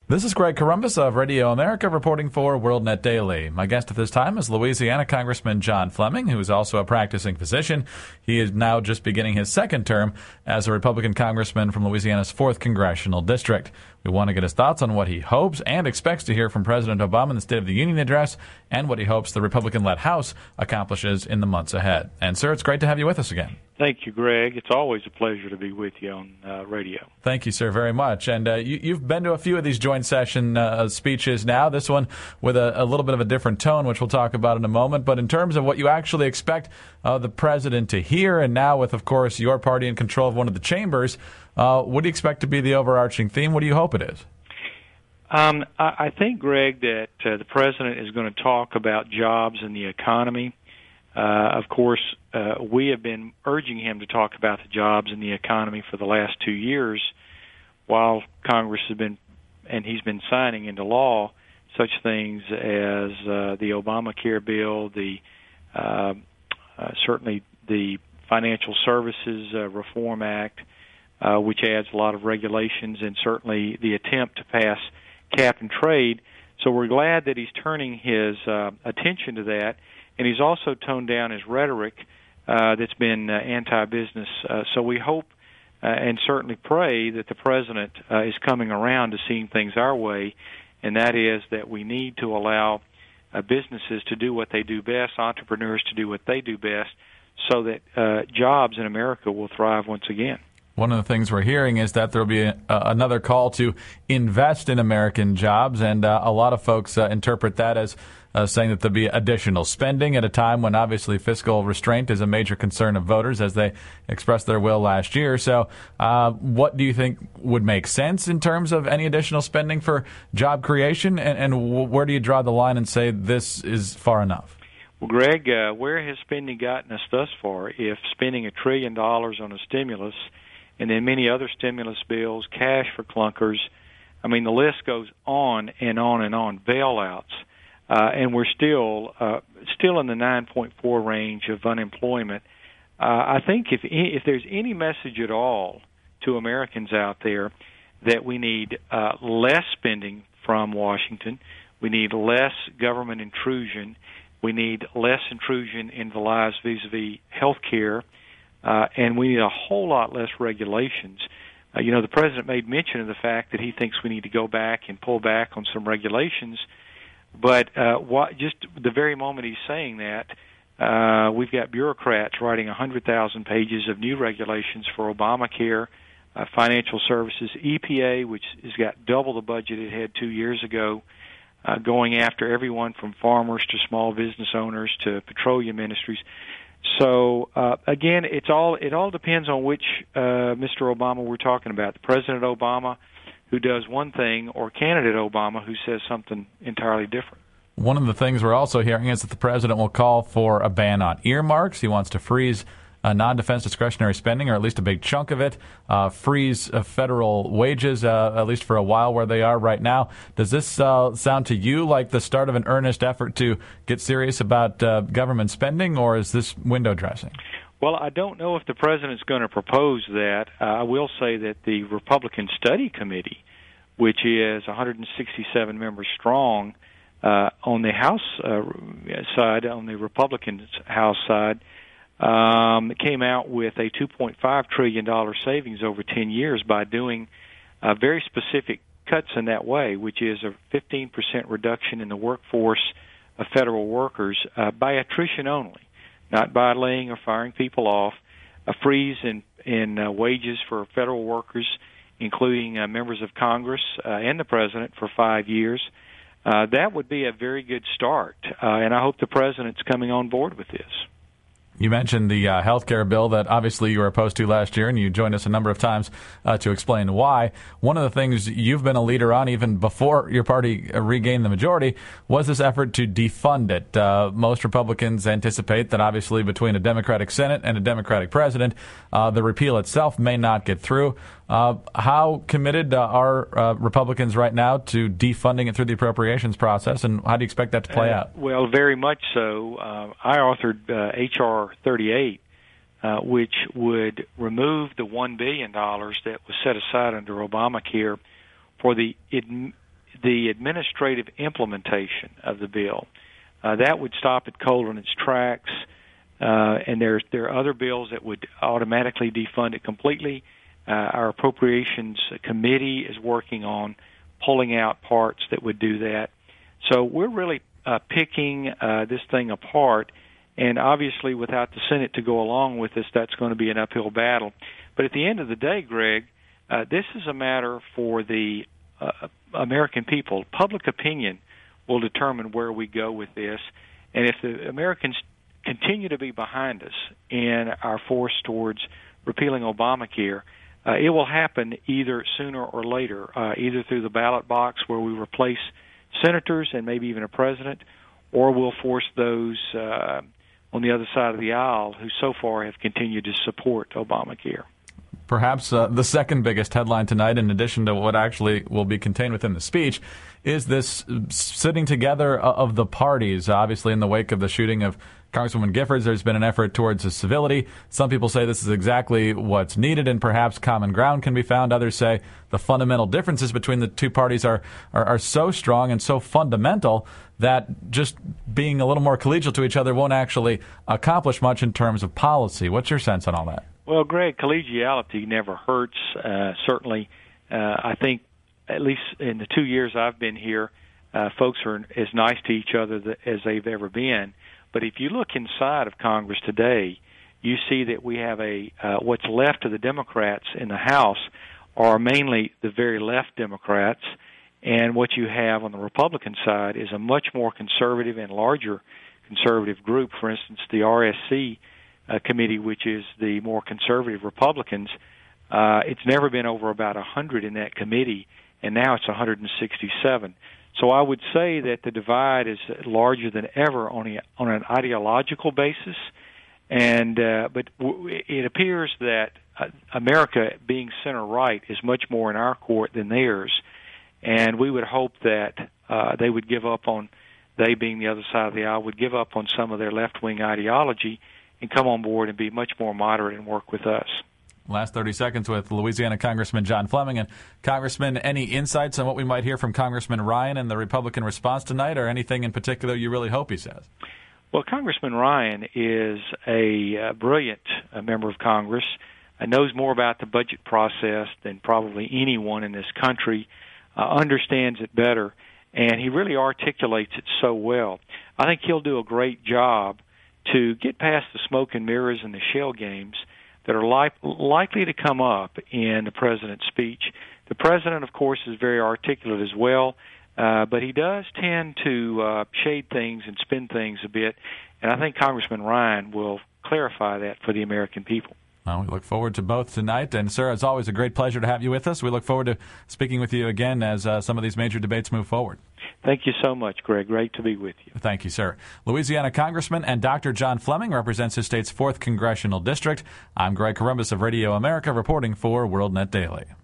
This is Greg Corombos of Radio America reporting for WorldNet Daily. My guest at this time is Louisiana Congressman John Fleming, who is also a practicing physician. He is now just beginning his second term as a Republican congressman from Louisiana's 4th Congressional District. We want to get his thoughts on what he hopes and expects to hear from President Obama in the State of the Union address and what he hopes the Republican-led House accomplishes in the months ahead. And, sir, it's great to have you with us again. Thank you, Greg. It's always a pleasure to be with you on radio. Thank you, sir, very much. And you've been to a few of these joint session speeches now, this one with a little bit of a different tone, which we'll talk about in a moment. But in terms of what you actually expect the president to hear, and now with, of course, your party in control of one of the chambers, what do you expect to be the overarching theme? What do you hope it is? I think, Greg, that the president is going to talk about jobs and the economy. Of course, we have been urging him to talk about the jobs and the economy for the last 2 years, while Congress has been, and he's been signing into law such things as the Obamacare bill, certainly the Financial Services Reform Act, which adds a lot of regulations, and certainly the attempt to pass cap and trade. So we're glad that he's turning his attention to that. And he's also toned down his rhetoric that's been anti-business. So we hope and certainly pray that the president is coming around to seeing things our way, and that is that we need to allow businesses to do what they do best, entrepreneurs to do what they do best, so that jobs in America will thrive once again. One of the things we're hearing is that there will be another call to invest in American jobs, and a lot of folks interpret that as saying that there'll be additional spending at a time when obviously fiscal restraint is a major concern of voters as they expressed their will last year. So what do you think would make sense in terms of any additional spending for job creation, and where do you draw the line and say this is far enough? Well, Greg, where has spending gotten us thus far? If spending $1 trillion on a stimulus and then many other stimulus bills, cash for clunkers, I mean, the list goes on and on and on, bailouts. And we're still in the 9.4 range of unemployment. I think if there's any message at all to Americans out there that we need less spending from Washington, we need less government intrusion, we need less intrusion in the lives vis-a-vis health care, and we need a whole lot less regulations. The president made mention of the fact that he thinks we need to go back and pull back on some regulations. But just the very moment he's saying that, we've got bureaucrats writing 100,000 pages of new regulations for Obamacare, financial services, EPA, which has got double the budget it had 2 years ago, going after everyone from farmers to small business owners to petroleum industries. So again, it all depends on which Mr. Obama we're talking about. President Obama, who does one thing, or candidate Obama, who says something entirely different. One of the things we're also hearing is that the president will call for a ban on earmarks. He wants to freeze non-defense discretionary spending, or at least a big chunk of it, freeze federal wages, at least for a while where they are right now. Does this sound to you like the start of an earnest effort to get serious about government spending, or is this window dressing? Well, I don't know if the president's going to propose that. I will say that the Republican Study Committee, which is 167 members strong on the House side, on the Republican House side, came out with a $2.5 trillion savings over 10 years by doing very specific cuts in that way, which is a 15% reduction in the workforce of federal workers by attrition only, not by laying or firing people off, a freeze in wages for federal workers, including members of Congress and the president for 5 years. That would be a very good start, and I hope the president's coming on board with this. You mentioned the health care bill that obviously you were opposed to last year, and you joined us a number of times to explain why. One of the things you've been a leader on even before your party regained the majority was this effort to defund it. Most Republicans anticipate that obviously between a Democratic Senate and a Democratic president, the repeal itself may not get through. How committed are Republicans right now to defunding it through the appropriations process, and how do you expect that to play out? Well, very much so. I authored H.R. 38, which would remove the $1 billion that was set aside under Obamacare for the the administrative implementation of the bill. That would stop it cold in its tracks, and there are other bills that would automatically defund it completely. Our Appropriations Committee is working on pulling out parts that would do that. So we're really picking this thing apart, and obviously without the Senate to go along with us, that's going to be an uphill battle. But at the end of the day, Greg, this is a matter for the American people. Public opinion will determine where we go with this, and if the Americans continue to be behind us in our force towards repealing Obamacare, it will happen either sooner or later, either through the ballot box where we replace senators and maybe even a president, or we'll force those on the other side of the aisle who so far have continued to support Obamacare. Perhaps the second biggest headline tonight, in addition to what actually will be contained within the speech, is this sitting together of the parties. Obviously, in the wake of the shooting of Congresswoman Giffords, there's been an effort towards civility. Some people say this is exactly what's needed, and perhaps common ground can be found. Others say the fundamental differences between the two parties are so strong and so fundamental that just being a little more collegial to each other won't actually accomplish much in terms of policy. What's your sense on all that? Well, Greg, collegiality never hurts. Certainly, I think, at least in the 2 years I've been here, folks are as nice to each other as they've ever been. But if you look inside of Congress today, you see that we have what's left of the Democrats in the House are mainly the very left Democrats, and what you have on the Republican side is a much more conservative and larger conservative group. For instance, the RSC committee, which is the more conservative Republicans, it's never been over about 100 in that committee, and now it's 167. So I would say that the divide is larger than ever on an ideological basis, and but it appears that America, being center-right, is much more in our court than theirs, and we would hope that they would give up on, they being the other side of the aisle, would give up on some of their left-wing ideology and come on board and be much more moderate and work with us. Last 30 seconds with Louisiana Congressman John Fleming. And Congressman, any insights on what we might hear from Congressman Ryan and the Republican response tonight, or anything in particular you really hope he says? Well, Congressman Ryan is a brilliant member of Congress, knows more about the budget process than probably anyone in this country, understands it better, and he really articulates it so well. I think he'll do a great job to get past the smoke and mirrors and the shell games that are likely to come up in the president's speech. The president, of course, is very articulate as well, but he does tend to shade things and spin things a bit, and I think Congressman Ryan will clarify that for the American people. Well, we look forward to both tonight. And, sir, it's always a great pleasure to have you with us. We look forward to speaking with you again as some of these major debates move forward. Thank you so much, Greg. Great to be with you. Thank you, sir. Louisiana Congressman and Dr. John Fleming represents his state's 4th Congressional District. I'm Greg Corombos of Radio America reporting for WorldNet Daily.